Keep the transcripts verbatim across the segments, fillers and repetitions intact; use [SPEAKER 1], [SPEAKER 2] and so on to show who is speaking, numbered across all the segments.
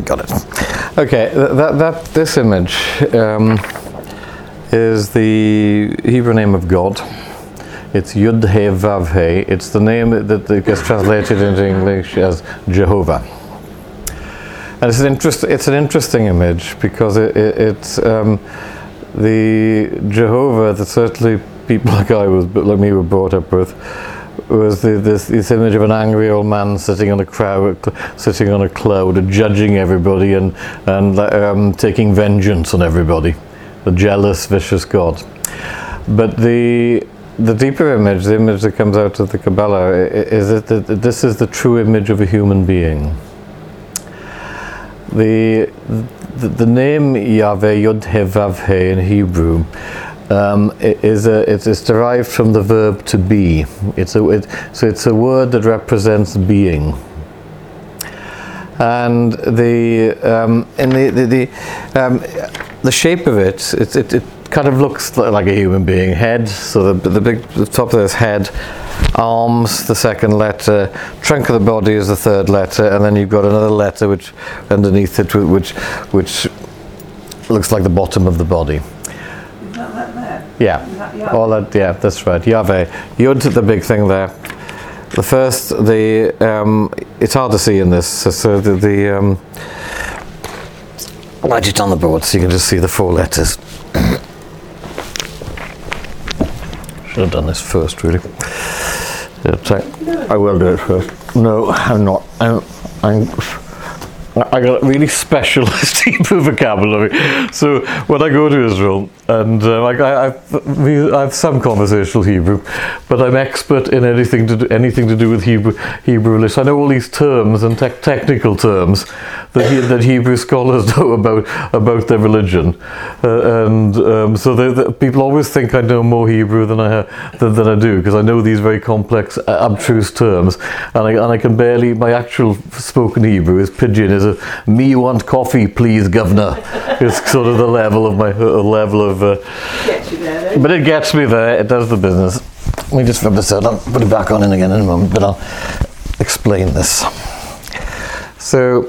[SPEAKER 1] got it. Okay, that, that this image um, is the Hebrew name of God. It's Yud He Vav He. It's the name that, that gets translated into English as Jehovah. And it's an interest. It's an interesting image because it, it, it's um, the Jehovah that certainly people like I was, like me, were brought up with, was the, this, this image of an angry old man sitting on a crowd, sitting on a cloud, judging everybody and and um, taking vengeance on everybody, the jealous, vicious God. But the the deeper image, the image that comes out of the Kabbalah, is that this is the true image of a human being. The the, the name Yahweh Yod He Vav He in Hebrew um, is a it is derived from the verb to be. It's a it, so it's a word that represents being. And the um, in the the the, um, the shape of it, it it. it kind of looks like a human being. Head, so the, the big the top of this head, arms, the second letter, trunk of the body is the third letter, and then you've got another letter which underneath it, which which looks like the bottom of the body.
[SPEAKER 2] Is that that there?
[SPEAKER 1] Yeah,
[SPEAKER 2] Is that
[SPEAKER 1] all that. Yeah, that's right. Yahweh. Yud, the big thing there. The first, the um, it's hard to see in this. So, so the, the um, I'll write it on the board so you can just see the four letters. Should have done this first, really. I will do it first. No, I'm not. I'm. I'm I got a really specialist Hebrew vocabulary. So when I go to Israel, and uh, like I, I've, we, I have some conversational Hebrew, but I'm expert in anything to do, anything to do with Hebrew Hebrew lists. I know all these terms and te- technical terms that he, that Hebrew scholars know about about their religion, uh, and um, so they, they, people always think I know more Hebrew than I have, than, than I do, because I know these very complex, uh, abstruse terms, and I and I can barely. My actual spoken Hebrew is pidgin. Is a me want coffee, please, governor. It's sort of the level of my uh, level of. Uh,
[SPEAKER 2] gets you there, though.
[SPEAKER 1] but it gets me there. It does the business. Let me just rub this out. I'll put it back on in again in a moment, but I'll explain this. So,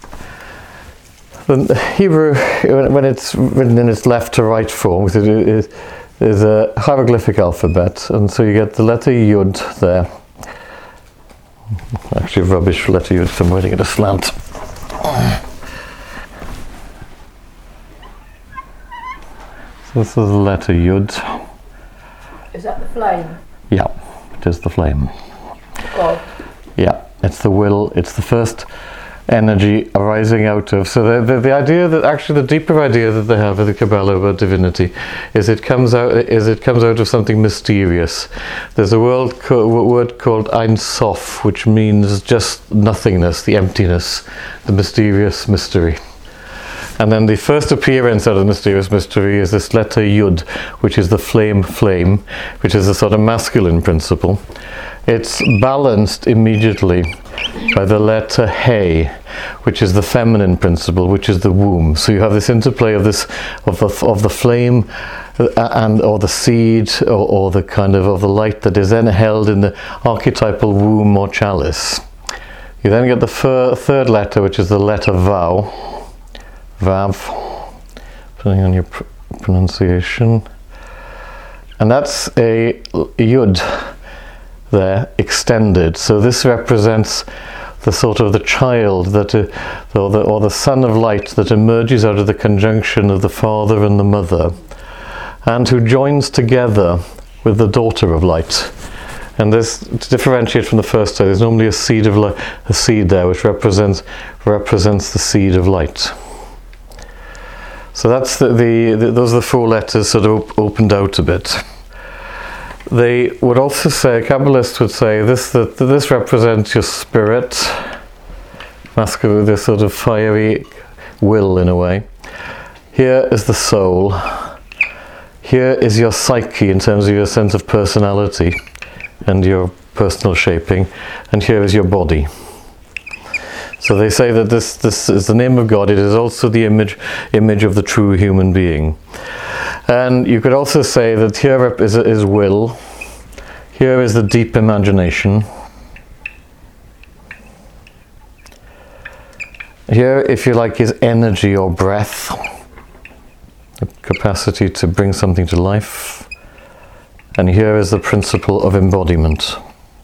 [SPEAKER 1] the Hebrew, when it's written in its left to right form, it is, is a hieroglyphic alphabet, and so you get the letter Yud there. Actually, rubbish letter Yud, so I'm writing it a slant. So this is the letter Yud.
[SPEAKER 2] Is that the flame?
[SPEAKER 1] Yeah, it is the flame.
[SPEAKER 2] God.
[SPEAKER 1] Yeah, it's the will, it's the first energy arising out of. So the, the, the idea that, actually the deeper idea that they have in the Kabbalah about divinity is it comes out is it comes out of something mysterious. There's a word, co- word called Ein Sof, which means just nothingness, the emptiness, the mysterious mystery. And then the first appearance out of the mysterious mystery is this letter Yud, which is the flame flame, which is a sort of masculine principle. It's balanced immediately by the letter He, which is the feminine principle, which is the womb. So you have this interplay of this of the of the flame and or the seed or, or the kind of of the light that is then held in the archetypal womb or chalice. You then get the fir- third letter, which is the letter Vav. Vav, depending on your pr- pronunciation, and that's a Yud there extended. So this represents the sort of the child that, uh, or the or the son of light that emerges out of the conjunction of the father and the mother, and who joins together with the daughter of light. And this, to differentiate from the first, there's normally a seed of li- a seed there, which represents represents the seed of light. So that's the, the, the those are the four letters sort of op- opened out a bit. They would also say, Kabbalists would say this that this represents your spirit, masculine, this sort of fiery will in a way. Here is the soul. Here is your psyche in terms of your sense of personality and your personal shaping, and here is your body. So they say that this, this is the name of God. It is also the image image of the true human being. And you could also say that here is, is will. Here is the deep imagination. Here, if you like, is energy or breath, the capacity to bring something to life. And here is the principle of embodiment.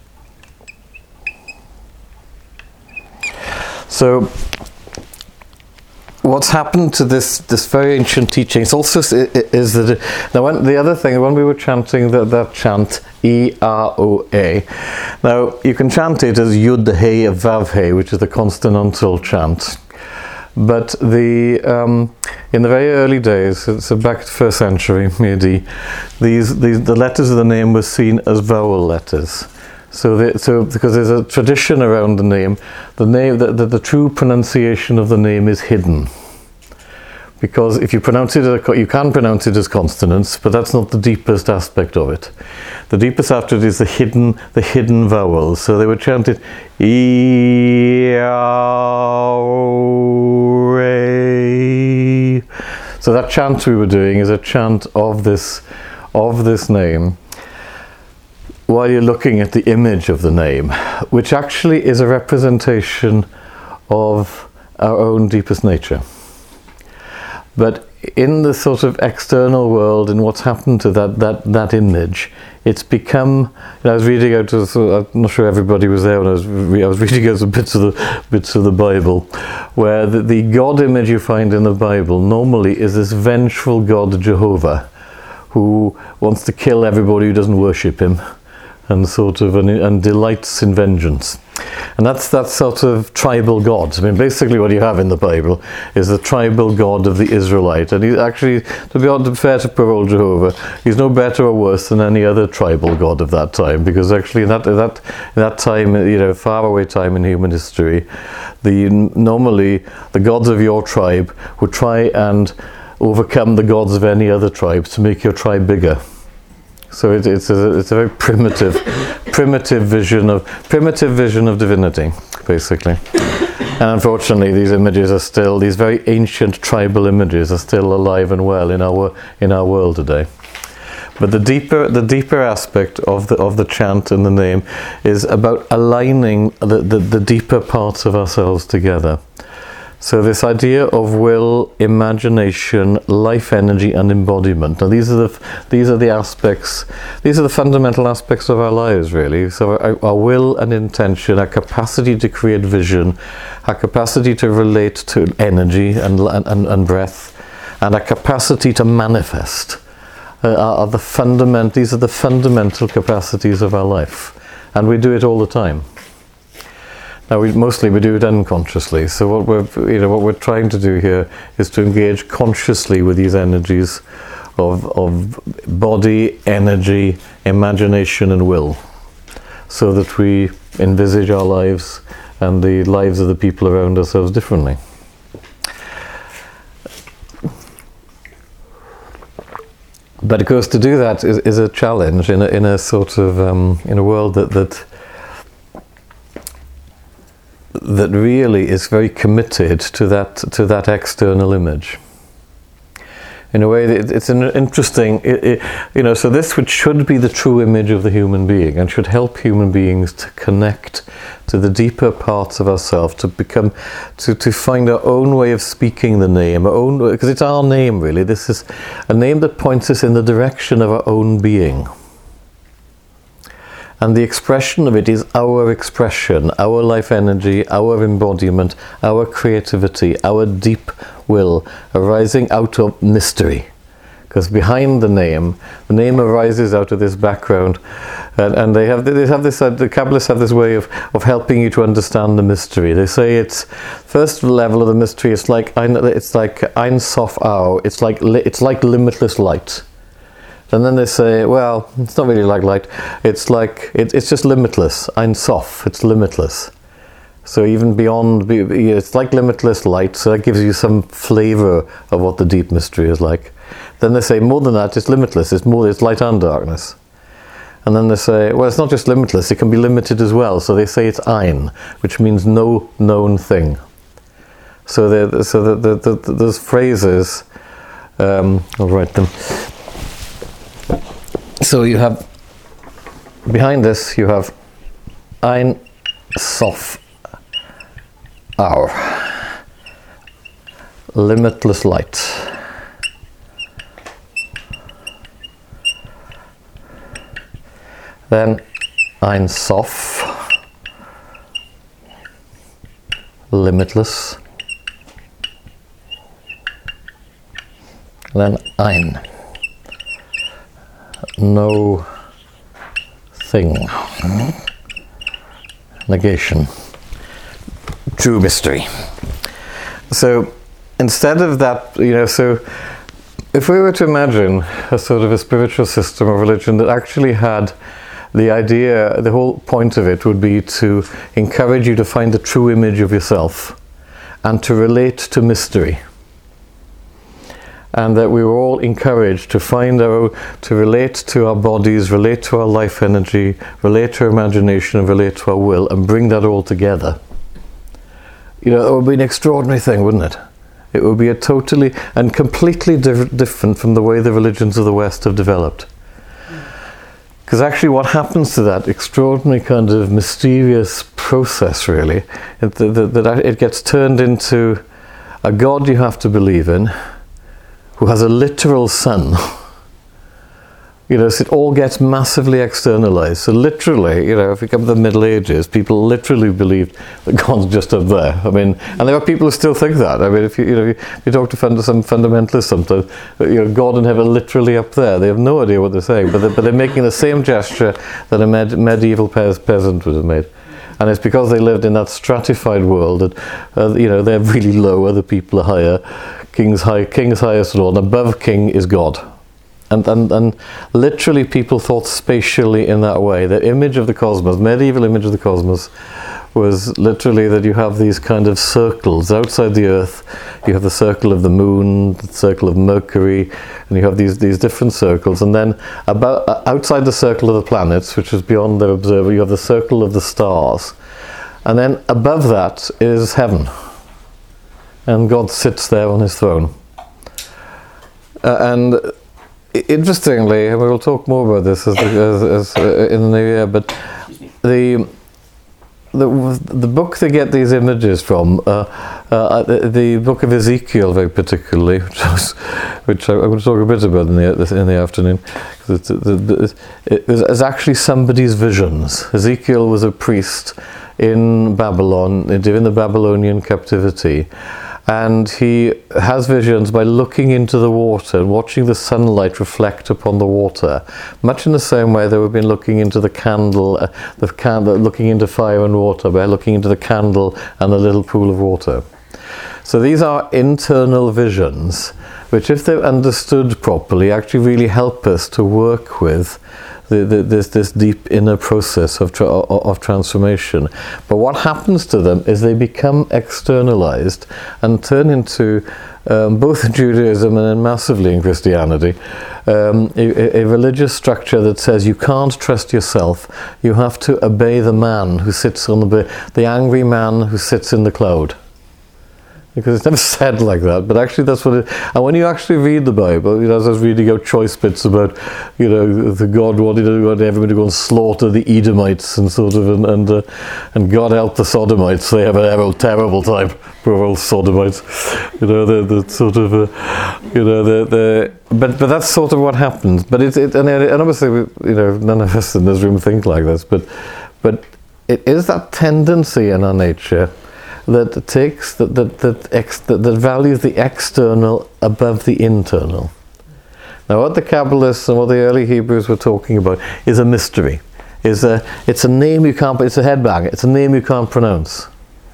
[SPEAKER 1] So, what's happened to this this very ancient teaching is also is that it, now when, the other thing, when we were chanting that, that chant E R O A, now you can chant it as Yud He Vav He, which is the consonantal chant, but the um, in the very early days, so back to the first century A D, these these the letters of the name were seen as vowel letters. So, the, so because there's a tradition around the name, the name, the, the, the true pronunciation of the name is hidden. Because if you pronounce it, as a, you can pronounce it as consonants, but that's not the deepest aspect of it. The deepest aspect is the hidden, the hidden vowels. So they would chant it E R A. So that chant we were doing is a chant of this, of this name, while you're looking at the image of the name, which actually is a representation of our own deepest nature. But in the sort of external world, and what's happened to that that that image, it's become. You know, I was reading out. Of, I'm not sure everybody was there when I was. Re- I was reading out some bits of the bits of the Bible, where the, the God image you find in the Bible normally is this vengeful God Jehovah, who wants to kill everybody who doesn't worship him, and sort of and, and delights in vengeance. And that's that sort of tribal god. I mean, basically what you have in the Bible is the tribal god of the Israelite. And he actually, to be fair to poor old Jehovah, he's no better or worse than any other tribal god of that time, because actually in that in that in that time, you know, far away time in human history, the normally the gods of your tribe would try and overcome the gods of any other tribe to make your tribe bigger. So it, it's a it's a very primitive, primitive vision of primitive vision of divinity, basically. And unfortunately, these images are still these very ancient tribal images are still alive and well in our in our world today. But the deeper the deeper aspect of the of the chant and the name is about aligning the, the, the deeper parts of ourselves together. So this idea of will, imagination, life energy, and embodiment. Now these are the these are the aspects. These are the fundamental aspects of our lives, really. So our, our will and intention, our capacity to create vision, our capacity to relate to energy and and, and breath, and our capacity to manifest uh, are, are the fundament. These are the fundamental capacities of our life, and we do it all the time. Now, we, mostly we do it unconsciously. So what we're, you know, what we're trying to do here is to engage consciously with these energies of of body, energy, imagination, and will, so that we envisage our lives and the lives of the people around ourselves differently. But of course, to do that is, is a challenge in a, in a sort of um, in a world that that. that really is very committed to that to that external image. In a way, it's an interesting, it, it, you know. So this, which should be the true image of the human being, and should help human beings to connect to the deeper parts of ourselves, to become, to to find our own way of speaking the name, our own, because it's our name really. This is a name that points us in the direction of our own being. And the expression of it is our expression, our life energy, our embodiment, our creativity, our deep will arising out of mystery. Because behind the name, the name arises out of this background, and, and they have they have this. Uh, the Kabbalists have this way of, of helping you to understand the mystery. They say it's first level of the mystery. It's like it's like Ein Sof Au. It's like it's like limitless light. And then they say, well, it's not really like light. It's like, it, it's just limitless. Ein Sof, it's limitless. So even beyond, it's like limitless light, so that gives you some flavor of what the deep mystery is like. Then they say, more than that, it's limitless. It's more, it's light and darkness. And then they say, well, it's not just limitless, it can be limited as well. So they say it's Ein, which means no known thing. So, so the, the, the, the, those phrases, um, I'll write them. So you have, behind this, you have Ein Sof Au. limitless light. Then Ein Sof, limitless. Then Ein, no thing, negation, true mystery. So instead of that, you know, so if we were to imagine a sort of a spiritual system or religion that actually had the idea, the whole point of it would be to encourage you to find the true image of yourself and to relate to mystery. And that we were all encouraged to find our, to relate to our bodies, relate to our life energy, relate to our imagination, and relate to our will, and bring that all together. You know, it would be an extraordinary thing, wouldn't it? It would be a totally and completely diff- different from the way the religions of the West have developed. Because actually what happens to that extraordinary kind of mysterious process, really, it, that, that it gets turned into a God you have to believe in, who has a literal son. You know, so it all gets massively externalized. So literally, you know, if we come to the Middle Ages, people literally believed that God's just up there. I mean, and there are people who still think that. I mean, if you, you know, if you talk to fund- some fundamentalists sometimes, you know, God and heaven literally up there. They have no idea what they're saying, but they're, but they're making the same gesture that a med- medieval pe- peasant would have made. And it's because they lived in that stratified world that, uh, you know, they're really low, other people are higher. King's high, king's highest lord, and above king is God. And, and and literally people thought spatially in that way. The image of the cosmos, medieval image of the cosmos, was literally that you have these kind of circles outside the earth. You have the circle of the moon, the circle of Mercury, and you have these, these different circles. And then about uh, outside the circle of the planets, which is beyond the observer, you have the circle of the stars. And then above that is heaven. And God sits there on his throne. Uh, and interestingly, and we will talk more about this as, as, as uh, in the new year, but the the the book they get these images from, uh, uh, the, the book of Ezekiel very particularly, which, was, which I, I'm going to talk a bit about in the in the afternoon, because it, it, it was actually somebody's visions. Ezekiel was a priest in Babylon during the Babylonian captivity. And he has visions by looking into the water and watching the sunlight reflect upon the water, much in the same way they have been looking into the candle, uh, the candle, looking into fire and water by looking into the candle and the little pool of water. So these are internal visions, which, if they're understood properly, actually really help us to work with The, the, this, this deep inner process of, tra- of transformation. But what happens to them is they become externalized and turn into, um, both in Judaism and then massively in Christianity, um, a, a religious structure that says you can't trust yourself, you have to obey the man who sits on the, the angry man who sits in the cloud. Because it's never said like that, but actually that's what it. And when you actually read the Bible, you know, as I was reading out choice bits about, you know, the God wanted everybody to go and slaughter the Edomites and sort of, and and, uh, and God help the Sodomites. They have a, have a terrible time, poor old Sodomites. You know, the the sort of, uh, you know, the the. But but that's sort of what happens. But it's it, and, and obviously, you know, none of us in this room think like this. But but it is that tendency in our nature that takes that that that, ex, that that values the external above the internal. Now, what the Kabbalists and what the early Hebrews were talking about is a mystery. Is a it's a name you can't. It's a headbang. It's a name you can't pronounce.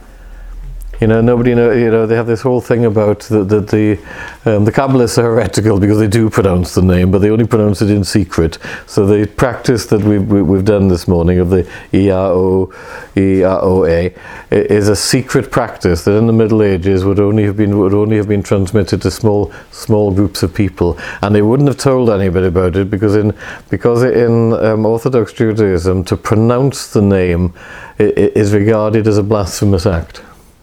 [SPEAKER 1] You know, nobody know. You know, they have this whole thing about the the the, um, the Kabbalists are heretical because they do pronounce the name, but they only pronounce it in secret. So the practice that we've we've done this morning of the E R O E R O A is a secret practice that in the Middle Ages would only have been would only have been transmitted to small small groups of people, and they wouldn't have told anybody about it because in because in um, Orthodox Judaism to pronounce the name is regarded as a blasphemous act.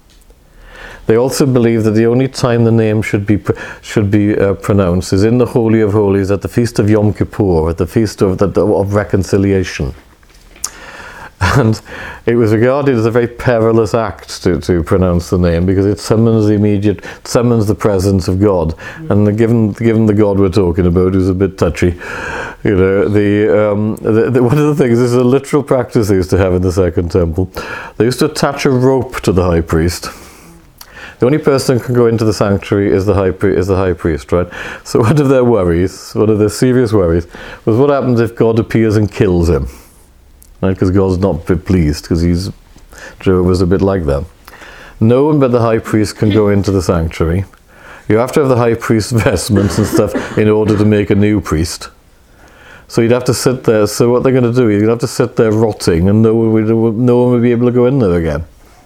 [SPEAKER 1] They also believe that the only time the name should be should be uh, pronounced is in the Holy of Holies at the Feast of Yom Kippur, at the Feast of, the, of Reconciliation. And it was regarded as a very perilous act to, to pronounce the name, because it summons the immediate, summons the presence of God. Mm. And the, given given the God we're talking about, who's a bit touchy, you know, the, um, the, the one of the things, this is a literal practice they used to have in the Second Temple. They used to attach a rope to the high priest. The only person who can go into the sanctuary is the high pri- is the high priest, right? So one of their worries, one of their serious worries, was what happens if God appears and kills him, right? Because God's not pleased, because he's Jehovah was a bit like that. No one but the high priest can go into the sanctuary. You have to have the high priest's vestments and stuff in order to make a new priest. So you'd have to sit there. So what they're going to do? You'd have to sit there rotting, and no one would, no one would be able to go in there again.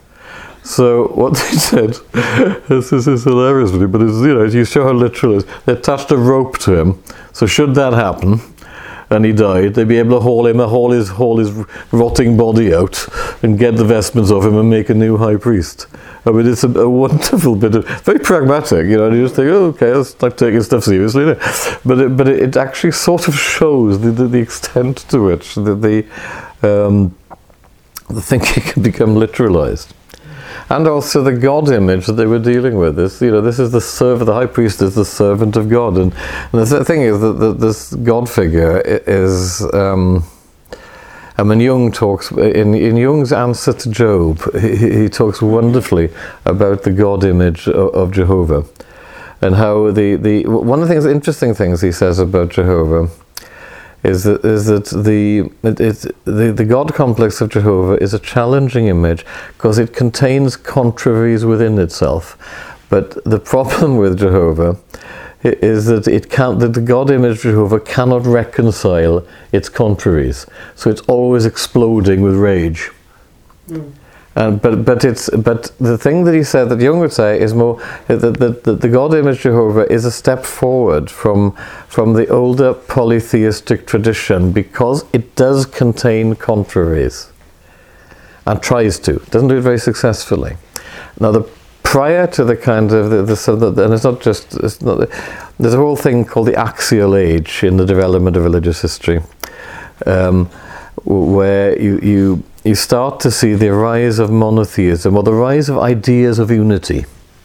[SPEAKER 1] So what they said, this is, is hilarious, really, but it's, you know, you show how literal it is. They attached a rope to him, so should that happen, and he died, they'd be able to haul him, haul his, haul his rotting body out, and get the vestments off him, and make a new high priest. I mean, it's a, a wonderful bit of, very pragmatic, you know, and you just think, oh, okay, that's like taking stuff seriously, you know? But it, but it, it actually sort of shows the, the, the extent to which the, the, um, the thinking can become literalized. And also the God image that they were dealing with. This, you know, this is the servant. The high priest is the servant of God, and, and the thing is that, that this God figure is. Um, I mean, Jung talks in, in Jung's answer to Job. He, he talks wonderfully about the God image of, of Jehovah, and how the, the one of the things, interesting things he says about Jehovah. Is that is that the it, it, the the God complex of Jehovah is a challenging image because it contains contraries within itself. But the problem with Jehovah is that it can't that the God image of Jehovah cannot reconcile its contraries. So it's always exploding with rage. Mm. And, but but it's but the thing that he said that Jung would say is more that, that, that the God image Jehovah is a step forward from from the older polytheistic tradition, because it does contain contraries and tries to. It doesn't do it very successfully. Now, the prior to the kind of the, the so that, and it's not just it's not, there's a whole thing called the axial age in the development of religious history, um, where you you. You start to see the rise of monotheism, or the rise of ideas of unity.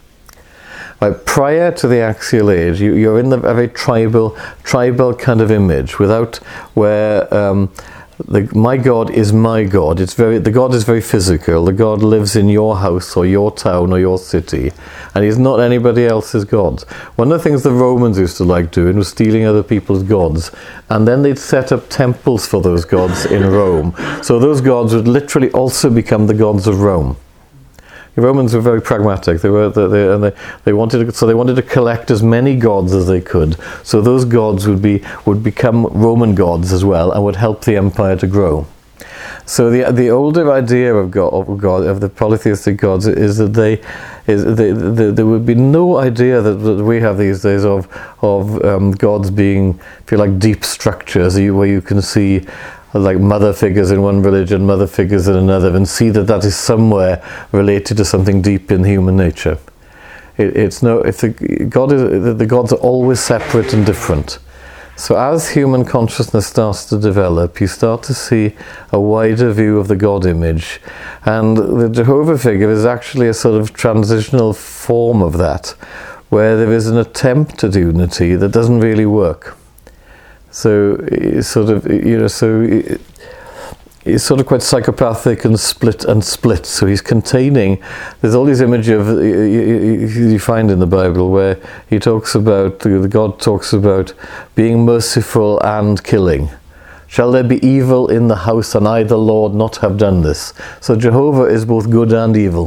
[SPEAKER 1] Like prior to the axial age, you, you're in the very tribal, tribal kind of image, without where um, the, my God is my God. It's very the God is very physical. The God lives in your house or your town or your city, and he's not anybody else's God. One of the things the Romans used to like doing was stealing other people's gods, and then they'd set up temples for those gods in Rome. So those gods would literally also become the gods of Rome. The Romans were very pragmatic. They were, they, they, and they, they wanted to, so they wanted to collect as many gods as they could. So those gods would be would become Roman gods as well, and would help the empire to grow. So the the older idea of God, of God, of the polytheistic gods, is that they is they, they, there would be no idea that, that we have these days of of um, gods being, if you like, deep structures where you can see like mother figures in one religion, mother figures in another, and see that that is somewhere related to something deep in human nature. It, it's no, if the God is, the gods are always separate and different. So as human consciousness starts to develop, you start to see a wider view of the God image, and the Jehovah figure is actually a sort of transitional form of that, where there is an attempt at unity that doesn't really work. So it's sort of, you know, so it, it's sort of quite psychopathic and split and split. So he's containing, there's all these images of, you find in the Bible where he talks about, God talks about being merciful and killing. Shall there be evil in the house, and I, the Lord, not have done this? So Jehovah is both good and evil.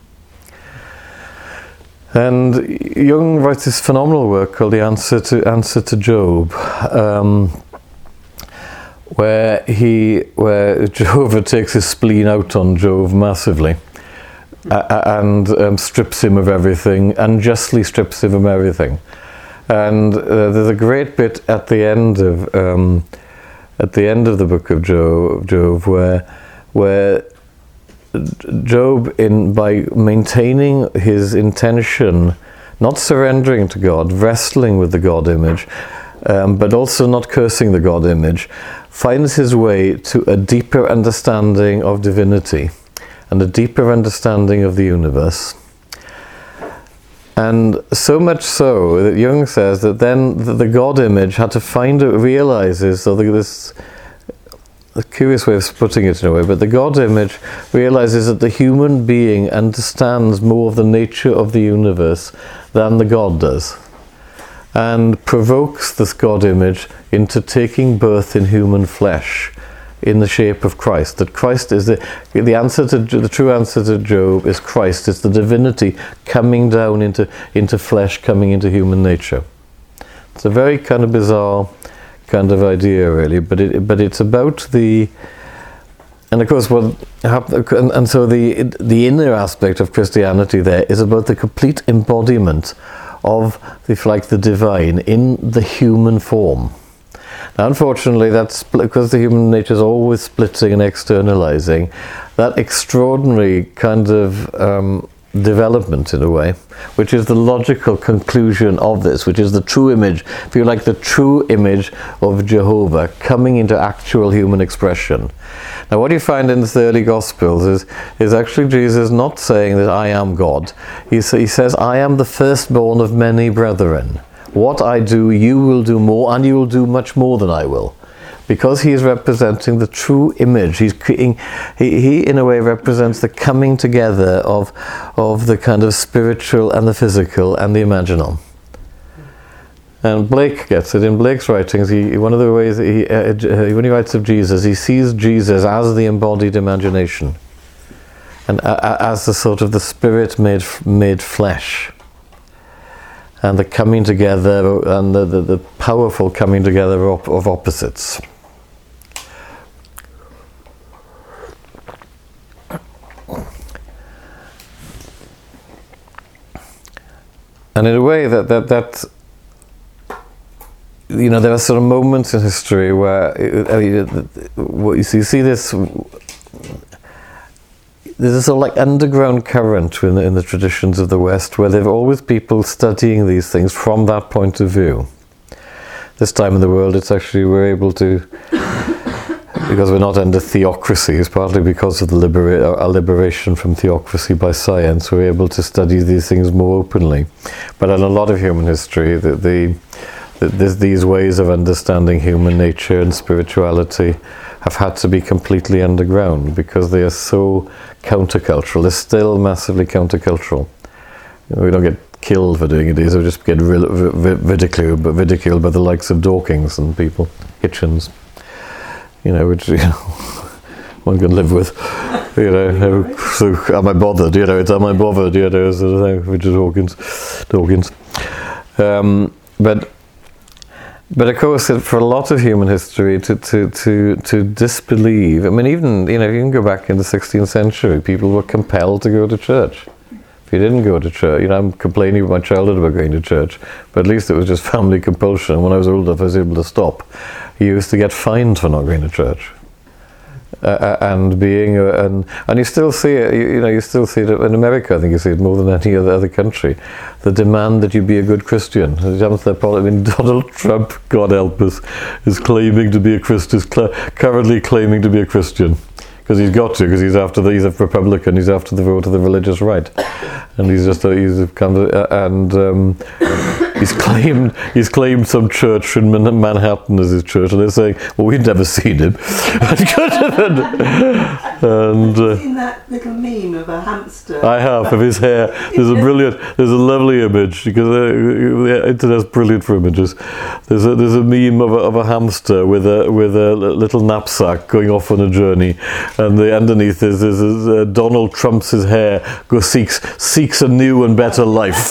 [SPEAKER 1] And Jung writes this phenomenal work called The Answer to Answer to Job, um, where he, where Jehovah takes his spleen out on Job massively, uh, and um, strips him of everything, unjustly strips him of everything. And uh, there's a great bit at the end of um, at the end of the book of Job, Job where where. Job, in by maintaining his intention, not surrendering to God, wrestling with the God image, um, but also not cursing the God image, finds his way to a deeper understanding of divinity and a deeper understanding of the universe. And so much so that Jung says that then the, the God image had to find it, realizes, so this a curious way of putting it in a way, but the God image realizes that the human being understands more of the nature of the universe than the God does, and provokes this God image into taking birth in human flesh in the shape of Christ. That Christ is the the answer to the true answer to Job is Christ. It's the divinity coming down into into flesh, coming into human nature. It's a very kind of bizarre kind of idea, really, but it but it's about the and of course what happened, and, and so the the inner aspect of Christianity there is about the complete embodiment of, if you like, the divine in the human form. Now, unfortunately, that's because the human nature is always splitting and externalizing. That extraordinary kind of um, development, in a way, which is the logical conclusion of this, which is the true image, if you like, the true image of Jehovah coming into actual human expression. Now, what you find in the early Gospels is, is actually Jesus not saying that I am God. He, he says, I am the firstborn of many brethren. What I do, you will do more, and you will do much more than I will. Because he is representing the true image. He's creating, he, he in a way represents the coming together of, of the kind of spiritual and the physical and the imaginal. And Blake gets it. In Blake's writings, he, one of the ways that he, uh, when he writes of Jesus, he sees Jesus as the embodied imagination. And uh, as the sort of the spirit made, made flesh. And the coming together, and the, the, the powerful coming together of, of opposites. And in a way that, that, that you know, there are sort of moments in history where, uh, you see, you see this, there's a sort of like underground current in the, in the traditions of the West, where there are always people studying these things from that point of view. This time in the world, it's actually, we're able to, because we're not under theocracies, partly because of the libera- our liberation from theocracy by science, we're able to study these things more openly. But in a lot of human history, the, the, the, these ways of understanding human nature and spirituality have had to be completely underground because they are so countercultural. They're still massively countercultural. You know, we don't get killed for doing it, we just get ridiculed, but ridiculed by the likes of Dawkins and people, Hitchens, you know, which, you know, one can live with, you know. So am I bothered? You know, it's am I bothered? You know, sort of thing, Richard Dawkins, Dawkins. Um, but. But of course, for a lot of human history, to, to, to, to disbelieve, I mean, even, you know, you can go back in the sixteenth century, people were compelled to go to church. If you didn't go to church, you know, I'm complaining with my childhood about going to church, but at least it was just family compulsion. When I was old enough, I was able to stop. You used to get fined for not going to church. Uh, and being, uh, and and you still see it, you, you know, you still see it in America. I think you see it more than any other, other country. The demand that you be a good Christian. I mean, Donald Trump, God help us, is claiming to be a Christian, is cl- currently claiming to be a Christian. Because he's got to, because he's after the, he's a Republican, he's after the vote of the religious right, and he's just a, he's a kind of, uh, and um, he's claimed he's claimed some church in Man- Manhattan as his church, and they're saying, well, we'd never seen him. and uh,
[SPEAKER 2] seen that little meme of a hamster?
[SPEAKER 1] I have, of his hair. There's a brilliant, there's a lovely image, because uh, the internet's brilliant for images. There's a there's a meme of a, of a hamster with a with a little knapsack going off on a journey. And the underneath is, is, is uh, Donald Trump's his hair go seeks seeks a new and better life.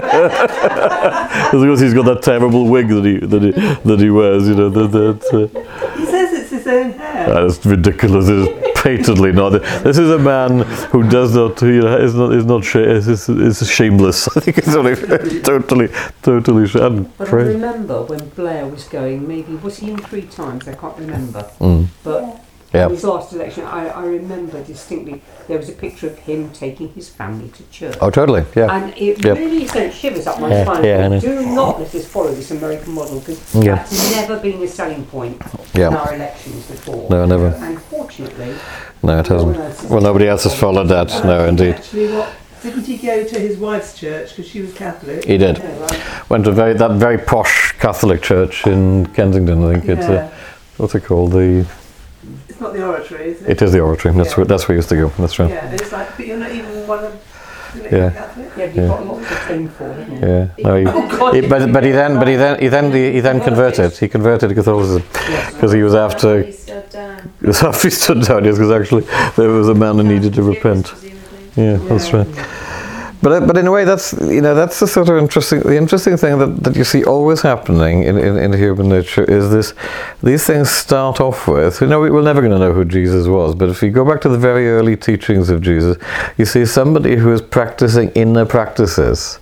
[SPEAKER 1] Because he's got that terrible wig that he that he that he wears, you know. That, that, uh,
[SPEAKER 2] he says it's his own hair.
[SPEAKER 1] That's ridiculous. It's patently not. This is a man who does not, you know, is not is not sh- is, is, is shameless. I think it's only totally totally. Sh-
[SPEAKER 3] but I remember when Blair was going. Maybe was he in three times? I can't remember.
[SPEAKER 1] Mm.
[SPEAKER 3] But
[SPEAKER 1] Yeah.
[SPEAKER 3] His last election, I, I remember distinctly, there was a picture of him taking his family to church.
[SPEAKER 1] Oh, totally. Yeah.
[SPEAKER 3] And it
[SPEAKER 1] Yep.
[SPEAKER 3] really sent shivers up my
[SPEAKER 1] Yeah,
[SPEAKER 3] spine.
[SPEAKER 1] yeah, I know.
[SPEAKER 3] Do not let us follow this American model, because
[SPEAKER 1] Yeah.
[SPEAKER 3] that's never been a selling point
[SPEAKER 1] Yeah.
[SPEAKER 3] in our elections before.
[SPEAKER 1] No, never.
[SPEAKER 3] And fortunately,
[SPEAKER 1] No, it
[SPEAKER 3] no one
[SPEAKER 1] hasn't.
[SPEAKER 3] else has
[SPEAKER 1] Well, nobody else has followed that. No, indeed.
[SPEAKER 2] Actually, what didn't he go to his wife's church because she was Catholic?
[SPEAKER 1] He did.
[SPEAKER 2] Yeah, right.
[SPEAKER 1] Went to very that very posh Catholic church in Kensington. I think it's
[SPEAKER 2] Yeah.
[SPEAKER 1] uh, what's it called? The
[SPEAKER 2] It's not the oratory, is it?
[SPEAKER 1] it is the Oratory. That's
[SPEAKER 2] Yeah.
[SPEAKER 1] where that's where we used to go. That's right.
[SPEAKER 2] Yeah, and it's like, but you're not even one of. You're not
[SPEAKER 1] Yeah.
[SPEAKER 2] even Catholic.
[SPEAKER 3] yeah, you've
[SPEAKER 1] Yeah.
[SPEAKER 3] got lots to claim for, haven't you?
[SPEAKER 1] Yeah. No, he,
[SPEAKER 3] Oh, God.
[SPEAKER 1] he, but but he then but he then he then he then converted. He converted to Catholicism
[SPEAKER 3] Yes.
[SPEAKER 1] because he was after
[SPEAKER 4] He stood down.
[SPEAKER 1] it was after he stood down. Yes, because actually there was a man who needed to repent. Yeah, that's right. But uh, but in a way, that's you know that's the sort of interesting the interesting thing that, that you see always happening in, in, in human nature is this these things start off with you know we, we're never going to know who Jesus was, but if you go back to the very early teachings of Jesus, you see somebody who is practicing inner practices.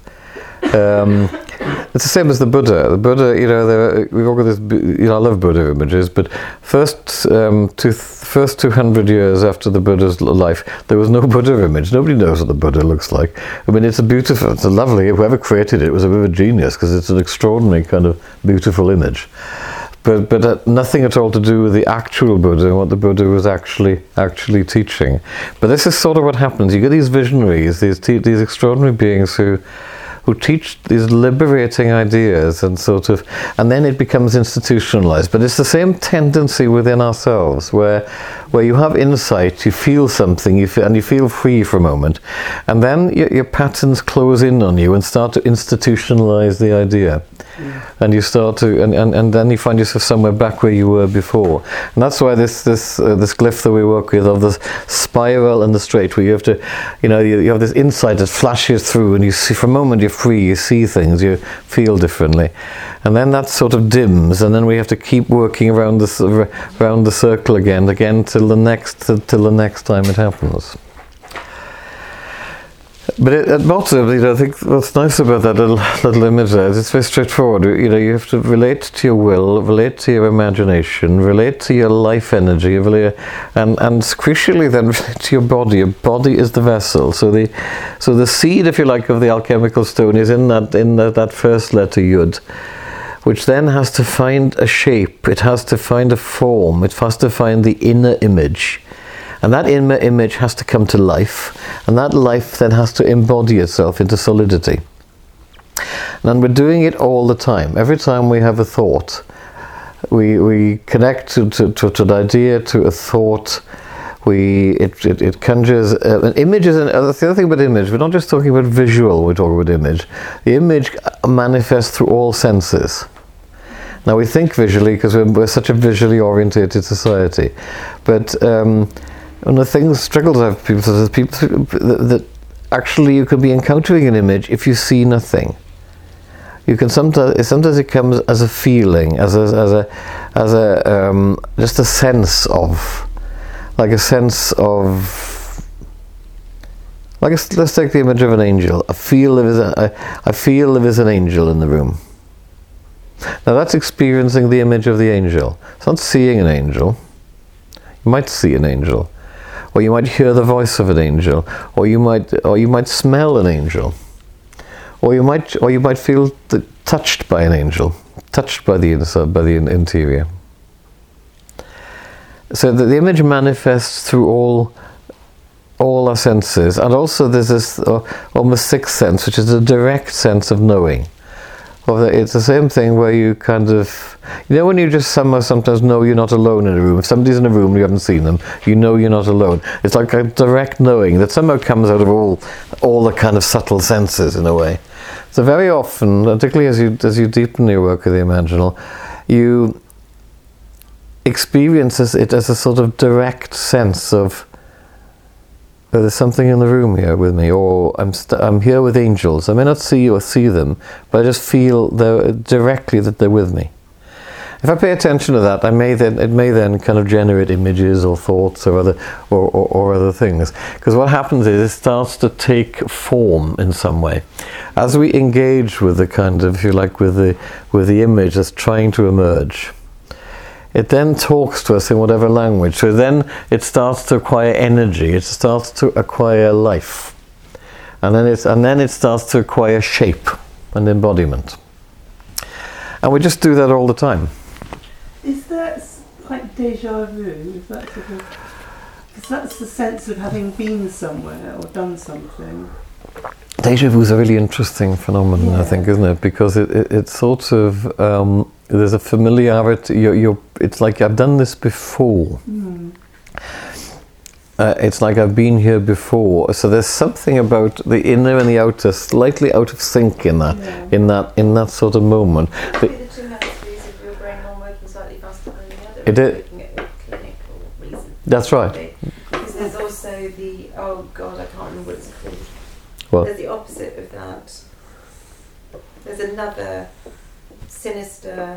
[SPEAKER 1] Um, it's the same as the Buddha. The Buddha, you know, there, we've all got this. You know, I love Buddha images, but first, um, two, first two hundred years after the Buddha's life, there was no Buddha image. Nobody knows what the Buddha looks like. I mean, it's a beautiful, it's a lovely. Whoever created it was a bit of a genius because it's an extraordinary kind of beautiful image. But but uh, nothing at all to do with the actual Buddha and what the Buddha was actually actually teaching. But this is sort of what happens. You get these visionaries, these te- these extraordinary beings who. who teach these liberating ideas and sort of, and then it becomes institutionalized. But it's the same tendency within ourselves where where you have insight, you feel something, you feel, and you feel free for a moment, and then your, your patterns close in on you and start to institutionalize the idea. Mm. And you start to, and, and, and then you find yourself somewhere back where you were before. And that's why this this uh, this glyph that we work with of the spiral and the straight, where you have to, you know, you, you have this insight that flashes through, and you see for a moment you're free, you see things, you feel differently, and then that sort of dims, and then we have to keep working around this around the circle again, again till the next till the next time it happens. But it, at bottom, you know, I think what's nice about that little little image there is it's very straightforward. You know, you have to relate to your will, relate to your imagination, relate to your life energy, relate, and and crucially then relate to your body. Your body is the vessel. So the so the seed, if you like, of the alchemical stone is in that in that, that first letter Yud, which then has to find a shape. It has to find a form. It has to find the inner image. And that inner image has to come to life, and that life then has to embody itself into solidity. And we're doing it all the time. Every time we have a thought, we we connect to, to, to, to an idea, to a thought. We it it, it conjures uh, an image. Is an, uh, that's the other thing about image. We're not just talking about visual. We're talking about image. The image manifests through all senses. Now we think visually because we're, we're such a visually orientated society, but. Um, One of the things, struggles I have people is people that, that actually you could be encountering an image if you see nothing. You can sometimes sometimes it comes as a feeling, as a as a as a um, just a sense of, like a sense of, like a, let's take the image of an angel. I feel there is a I, I feel there is an angel in the room. Now that's experiencing the image of the angel. It's not seeing an angel. You might see an angel. Or you might hear the voice of an angel, or you might, or you might smell an angel, or you might, or you might feel the, touched by an angel, touched by the inside, by the interior. So that the image manifests through all, all our senses, and also there's this uh, almost sixth sense, which is a direct sense of knowing. Or it's the same thing where you kind of, you know, when you just somehow sometimes know you're not alone in a room. If somebody's in a room and you haven't seen them, you know you're not alone. It's like a direct knowing that somehow comes out of all, all the kind of subtle senses in a way. So very often, particularly as you as you deepen your work with the imaginal, you experience it as a sort of direct sense of, oh, there's something in the room here with me, or I'm st- I'm here with angels. I may not see or see them, but I just feel they're directly that they're with me. If I pay attention to that, I may then it may then kind of generate images or thoughts or other or, or, or other things. Because what happens is it starts to take form in some way. As we engage with the kind of, if you like, with the with the image that's trying to emerge, it then talks to us in whatever language. So then it starts to acquire energy. It starts to acquire life, and then it's and then it starts to acquire shape and embodiment. And we just do that all the time.
[SPEAKER 2] Is that s- like deja vu? Is that sort of, 'cause that's the sense of having been somewhere or done something.
[SPEAKER 1] Deja vu is a really interesting phenomenon,
[SPEAKER 2] Yeah.
[SPEAKER 1] I think, isn't it? Because it, it, it's sort of, um, there's a familiarity, you're, you're, it's like I've done this before.
[SPEAKER 2] Mm.
[SPEAKER 1] Uh, it's like I've been here before. So there's something about the inner and the outer slightly out of sync in that,
[SPEAKER 2] Yeah.
[SPEAKER 1] in that, in that sort of moment.
[SPEAKER 4] Could
[SPEAKER 1] But
[SPEAKER 4] be the two hemispheres of your brain one working slightly faster than the other.
[SPEAKER 1] It is-
[SPEAKER 4] Looking at a clinical reason.
[SPEAKER 1] that's right.
[SPEAKER 4] Because there's also the, oh God, I can't remember what it's called.
[SPEAKER 1] Well,
[SPEAKER 4] There's the opposite of that. There's another sinister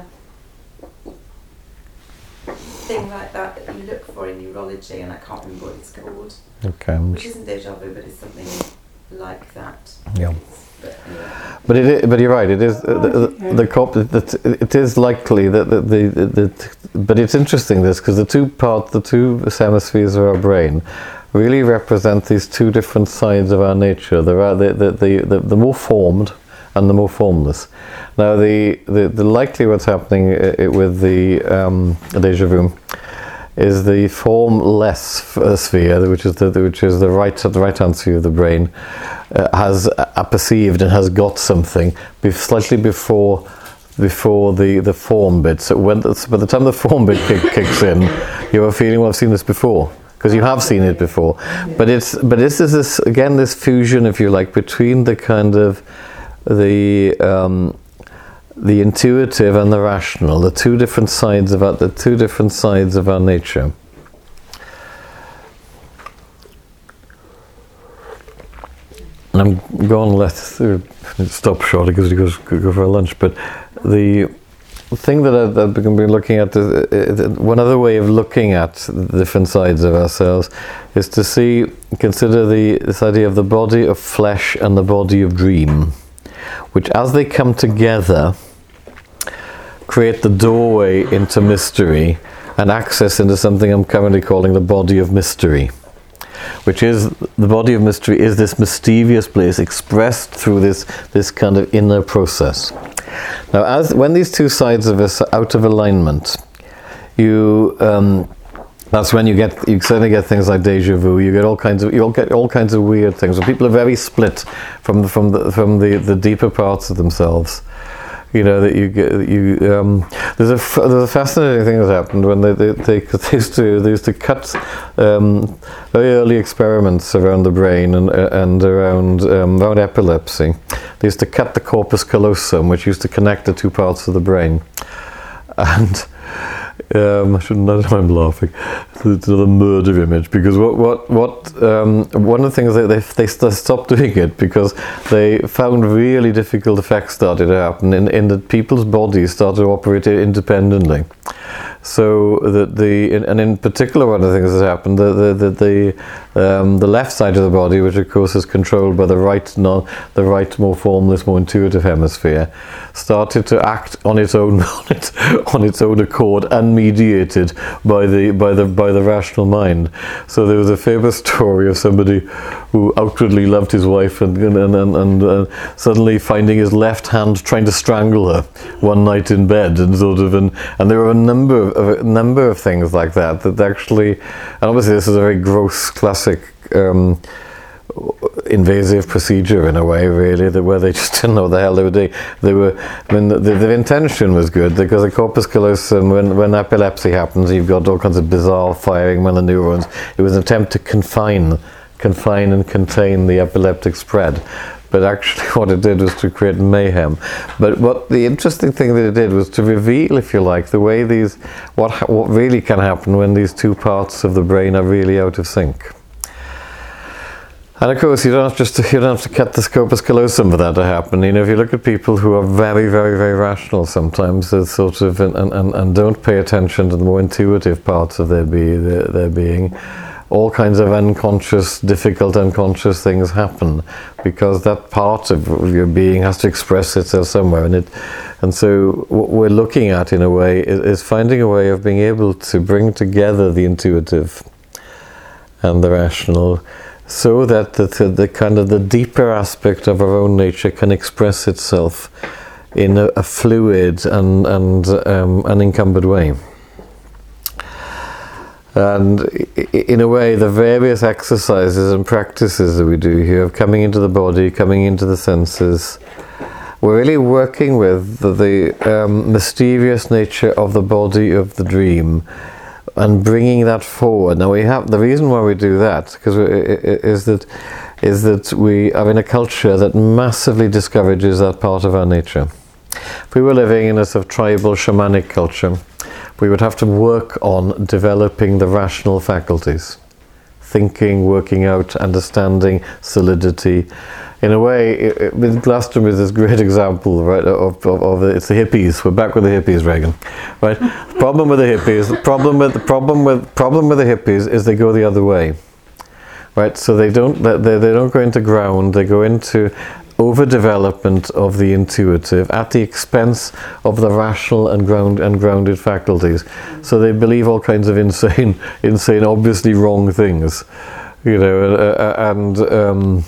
[SPEAKER 4] thing like that that you look for in neurology, and I can't remember what it's called.
[SPEAKER 1] okay.
[SPEAKER 4] Which isn't deja vu, but it's something like that.
[SPEAKER 1] Yeah.
[SPEAKER 4] But anyway.
[SPEAKER 1] But it, is, but you're right. It is uh, the the, the cop. That it is likely that the, the, the, the but it's interesting this because the two part, the two hemispheres of our brain, really represent these two different sides of our nature. There are the the, the, the, the more formed and the more formless. Now the the, the likely what's happening uh, with the um, deja vu is the formless f- sphere, which is the which is the right the right hand sphere of the brain, uh, has uh, perceived and has got something be- slightly before before the the form bit. So when the, by the time the form bit kick, kicks in, you have a feeling, well, I've seen this before, because you have seen it before. But it's but this is this again this fusion, if you like, between the kind of the um, the intuitive and the rational, the two different sides of our, the two different sides of our nature. And I'm going to let uh, stop short because we go, go for a lunch. But the thing that I've, I've been looking at, is, uh, one other way of looking at the different sides of ourselves is to see, consider the this idea of the body of flesh and the body of dream, which as they come together create the doorway into mystery and access into something I'm currently calling the body of mystery, which is the body of mystery is this mysterious place expressed through this this kind of inner process. Now, as when these two sides of us are out of alignment, you um, that's when you get you certainly get things like deja vu. You get all kinds of you'll get all kinds of weird things. When people are very split from the, from the from the, the deeper parts of themselves. You know that you get you. Um, there's a there's a fascinating thing that happened when they they, they, they used to they used to cut um, very early experiments around the brain and uh, and around um, around epilepsy. They used to cut the corpus callosum, which used to connect the two parts of the brain, and. Um, I shouldn't. I don't know, I'm laughing. It's another murder image because what what what um, one of the things that they they st- stopped doing it because they found really difficult effects started to happen in in that people's bodies started to operate independently. So that the and in particular one of the things that happened the the the the, um, the left side of the body, which of course is controlled by the right non the right more formless, more intuitive hemisphere, started to act on its own on its, on its own accord, unmediated by the by the by the rational mind. So there was a famous story of somebody who outwardly loved his wife and and and, and uh, suddenly finding his left hand trying to strangle her one night in bed, and sort of and and there were a number of a number of things like that that actually, and obviously this is a very gross classic um, invasive procedure in a way, really, that where they just didn't know what the hell they were doing. They were, I mean, the, the intention was good because the corpus callosum, when when epilepsy happens, you've got all kinds of bizarre firing when the neurons. It was an attempt to confine, confine and contain the epileptic spread. But actually what it did was to create mayhem. But what the interesting thing that it did was to reveal, if you like, the way these, what what really can happen when these two parts of the brain are really out of sync. And of course, you don't have just to, you don't have to cut the corpus callosum for that to happen. You know, if you look at people who are very, very, very rational, sometimes they're sort of and, and, and don't pay attention to the more intuitive parts of their be their, their being. all kinds of unconscious, difficult unconscious things happen, because that part of your being has to express itself somewhere, and it, and so what we're looking at in a way is, is finding a way of being able to bring together the intuitive and the rational, so that the, the, the kind of the deeper aspect of our own nature can express itself in a, a fluid and, and um, unencumbered way. And in a way, the various exercises and practices that we do here of coming into the body, coming into the senses, we're really working with the, the um, mysterious nature of the body of the dream and bringing that forward. Now we have, the reason why we do that because is that is that we are in a culture that massively discourages that part of our nature. If we were living in a sort of tribal shamanic culture, we would have to work on developing the rational faculties. Thinking, working out, understanding, solidity. In a way, it, it, with Glastonbury is this great example, right, of, of, of the, it's the hippies. We're back with the hippies, Reagan. Right? The problem with the hippies, the problem with the problem with problem with the hippies is they go the other way. Right? So they don't they, they don't go into ground, they go into overdevelopment of the intuitive at the expense of the rational and ground and grounded faculties. So they believe all kinds of insane, insane, obviously wrong things, you know, uh, and um,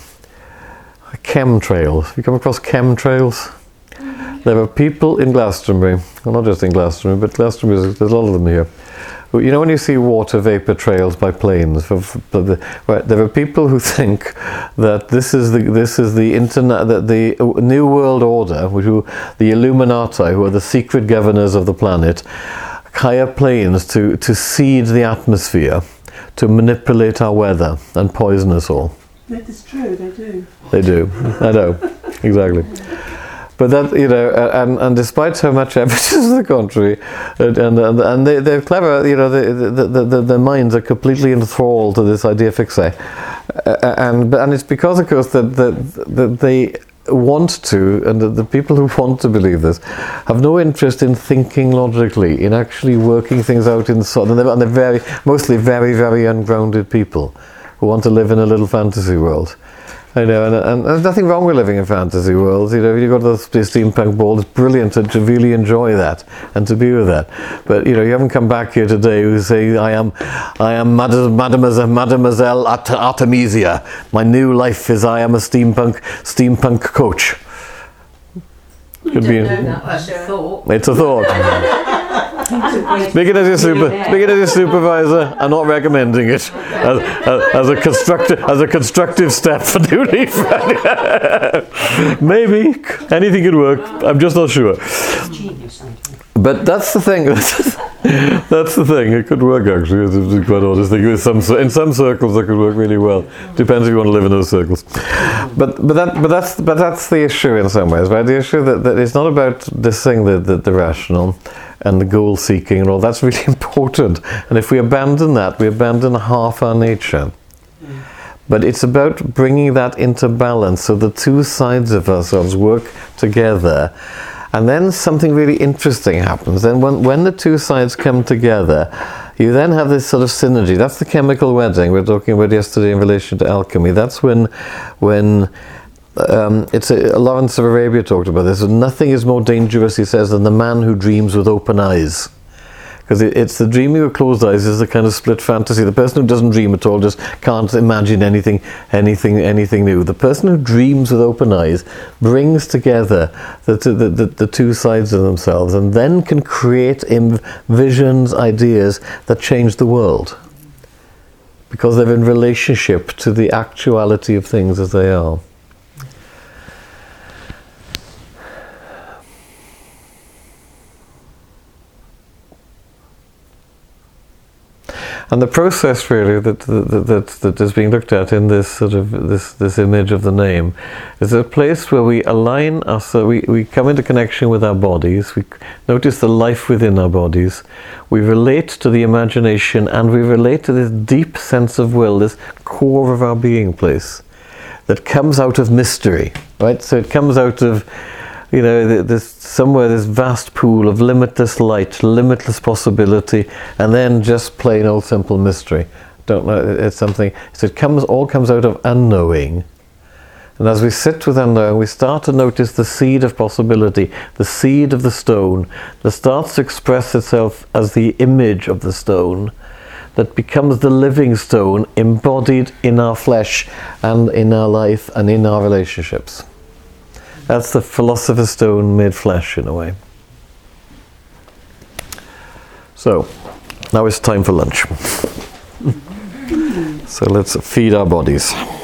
[SPEAKER 1] chemtrails. You come across chemtrails? There are people in Glastonbury, well, not just in Glastonbury, but Glastonbury, there's a lot of them here. You know when you see water vapor trails by planes, for, for the, right, there are people who think that this is the this is the internet, that the New World Order, which who, the Illuminati, who are the secret governors of the planet, hire planes to to seed the atmosphere, to manipulate our weather and poison us all.
[SPEAKER 2] It's true, they do.
[SPEAKER 1] They do. I know, exactly. But that, you know, and, and despite so much evidence to the contrary, and and, and they, they're clever, you know, the, the, the, their minds are completely enthralled to this idea fixe. Uh, and and it's because, of course, that, that, that they want to, and the, the people who want to believe this, have no interest in thinking logically, in actually working things out in so, and they're, and they're very, mostly very, very ungrounded people who want to live in a little fantasy world. I know, and, and there's nothing wrong with living in fantasy worlds. You know, if you go to the steampunk ball, it's brilliant to, to really enjoy that and to be with that. But you know, you haven't come back here today who say, "I am, I am Mademoiselle, Mademoiselle Art- Artemisia. My new life is I am a steampunk, steampunk coach." Could be.
[SPEAKER 4] That's a thought.
[SPEAKER 1] It's a thought. Speaking as your super, speaking as your supervisor, I'm not recommending it as, as, as a constructive as a constructive step for new leaf. Maybe anything could work. I'm just not sure. But that's the thing. That's the thing. It could work actually. To be quite honest, in some in some circles it could work really well. Depends if you want to live in those circles. But but that but that's but that's the issue in some ways, right? The issue that, that it's not about this thing, the, the the rational and the goal seeking and all. That's really important. And if we abandon that, we abandon half our nature. Mm. But it's about bringing that into balance, so the two sides of ourselves work together. And then something really interesting happens. Then when, when the two sides come together, you then have this sort of synergy. That's the chemical wedding we were talking about yesterday in relation to alchemy. That's when, when um, it's a, Lawrence of Arabia talked about this. Nothing is more dangerous, he says, than the man who dreams with open eyes. Because it, it's the dreaming with closed eyes is the kind of split fantasy. The person who doesn't dream at all just can't imagine anything, anything, anything new. The person who dreams with open eyes brings together the, the, the, the two sides of themselves and then can create visions, ideas that change the world. Because they're in relationship to the actuality of things as they are. And the process really that, that that that is being looked at in this sort of this this image of the name is a place where we align us. Uh, we we come into connection with our bodies. We notice the life within our bodies. We relate to the imagination, and we relate to this deep sense of will, this core of our being place, that comes out of mystery, right? So it comes out of, you know, there's somewhere this vast pool of limitless light, limitless possibility, and then just plain old simple mystery. don't know. It's something. So it comes all comes out of unknowing. And as we sit with unknowing, we start to notice the seed of possibility, the seed of the stone, that starts to express itself as the image of the stone, that becomes the living stone embodied in our flesh and in our life and in our relationships. That's the philosopher's stone made flesh, in a way. So, now it's time for lunch. So let's feed our bodies.